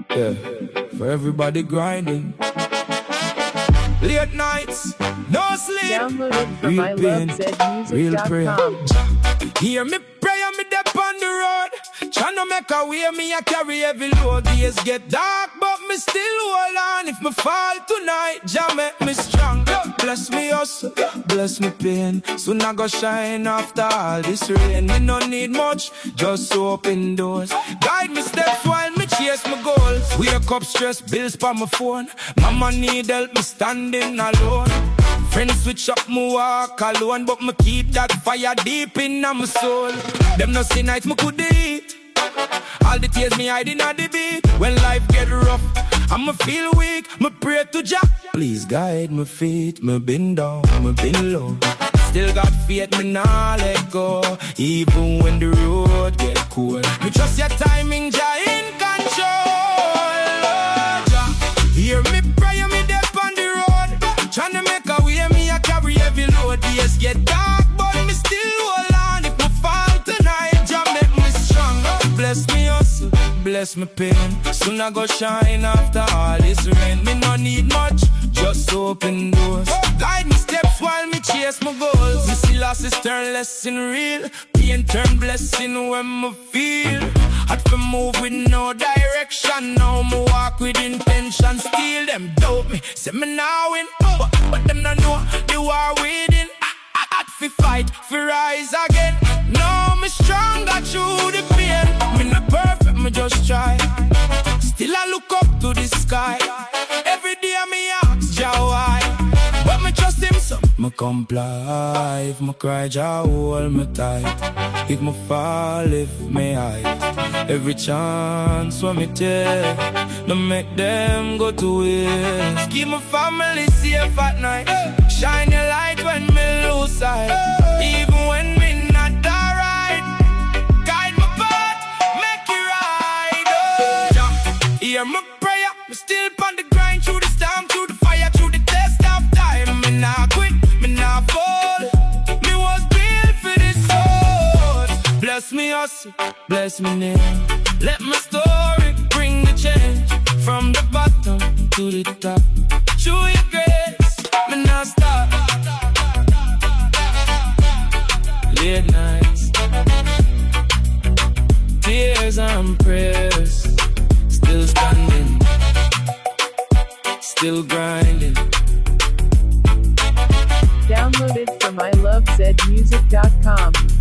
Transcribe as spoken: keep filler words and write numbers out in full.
Yeah, for everybody grinding. Late nights, no sleep. Downloaded from Real pain, real prayer. Hear me prayer, me dep on the road. Tryna make a way, me I carry every load. Days get dark, but me still hold on. If me fall tonight, Jah make me strong. Bless me hustle, bless me pain. Soon I go shine after all this rain. Me no need much, just open doors. Guide me steps while me chase my goals. Wake up stress, bills for my phone. Mama need help, me standing alone. Friends switch up, me walk alone, but me keep that fire deep in my soul. Them no see nights me could eat. All the tears me hiding at the beat. When life get rough, I'ma feel weak. Me pray to Jah, please guide my feet. Me been down, me been low. Still got faith, me nah let go. Even when the road get cold, me trust your timing, Jah in control. Jah, hear me prayer, me dep on the road. Tryna make a way, me I carry every load. Yes, get dark, but me still hold on. If me fall tonight, Jah make me strong. Bless me hustle, bless me pain. Soon I go shine after all this rain. Me no need much, just open doors. Guide me steps while me chase my goals. Me see losses turn lesson real. Pain turn blessing when me feel. Had to move with no direction. Now me walk with intention. Steal them, doubt me, say me now win. But, but them no know the war within. I had to fight, for rise again. Now me stronger through the pain. Me not perfect, me just try. Still I look up to the sky. Every day me ask Jah why, but me trust him so me comply. If me cry, Jah hold me tight. If me fall, if me hide. Every chance when me take, no make them go to waste. Keep my family safe at night. Shine your light when me lose sight. Even when me not alright, guide my path, make it right. Oh, Jah, hear my prayer. Me still on the grind through the storm, through the fire, through the test of time. Me not quit, me not fall. Me was built for this road. Bless me hustle, bless me name. Let my story bring the change. From the bottom to the top. Through your grace, me not stop. Late nights, tears and prayers. Still standing, still grinding. Downloaded from I love zed music dot com.